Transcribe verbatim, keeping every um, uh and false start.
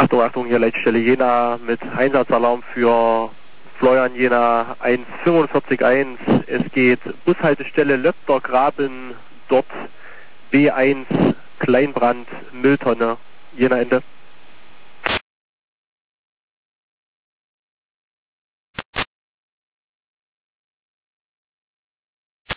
Achtung, Achtung, hier Leitstelle Jena mit Einsatzalarm für Florian Jena eins fünfundvierzig eins. Es geht Bushaltestelle Löptergraben, dort B eins Kleinbrand, Mülltonne, Jena Ende.